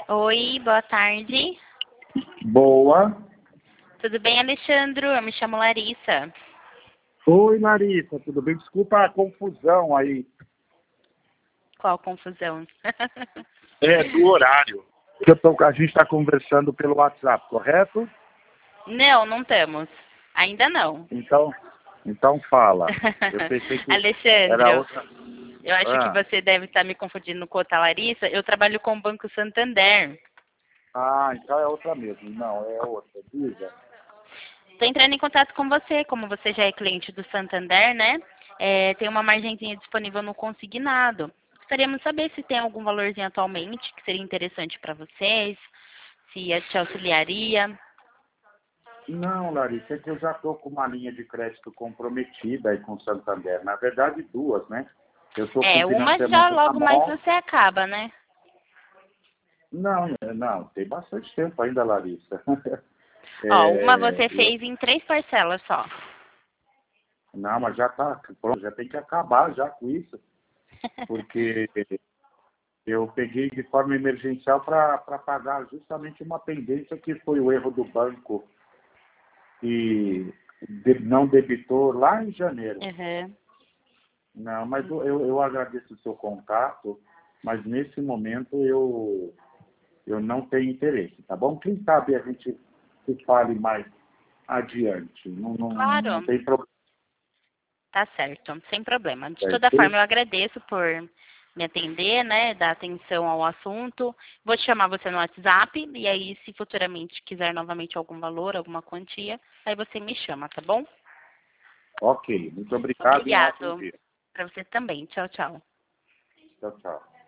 Oi, boa tarde. Boa. Tudo bem, Alexandro? Eu me chamo Larissa. Oi, Larissa, tudo bem? Desculpa a confusão aí. Qual confusão? É, do horário. A gente está conversando pelo WhatsApp, correto? Não, não estamos. Ainda não. Então fala. Eu pensei que era Alexandro, outra. eu acho que você deve estar me confundindo com outra Larissa. Eu trabalho com o Banco Santander. Então é outra mesmo. Não, é outra. Diga. Estou entrando em contato com você, como você já é cliente do Santander, né? Tem uma margenzinha disponível no consignado. Gostaríamos de saber se tem algum valorzinho atualmente que seria interessante para vocês, se te auxiliaria. Não, Larissa, é que eu já estou com uma linha de crédito comprometida aí com o Santander. Na verdade, duas, né? Eu estou com Uma já financiamento na logo mais mão. você acaba, né? Não, tem bastante tempo ainda, Larissa. Ó, uma É, você fez em 3 parcelas só. Não, mas já está pronto, já tem que acabar já com isso, porque eu peguei de forma emergencial para pagar justamente uma pendência que foi o erro do banco e não debitou lá em janeiro. Uhum. Não, mas eu agradeço o seu contato, mas nesse momento eu não tenho interesse, tá bom? Quem sabe a gente se fale mais adiante, não Claro, tem problema. tá certo, sem problema. De toda forma, eu agradeço por me atender, né, dar atenção ao assunto. Vou te chamar você no WhatsApp e aí, se futuramente quiser novamente algum valor, alguma quantia, aí você me chama, tá bom? Ok, muito obrigado e um ótimo Obrigado. dia. Para você também. Tchau, tchau. Tchau, tchau.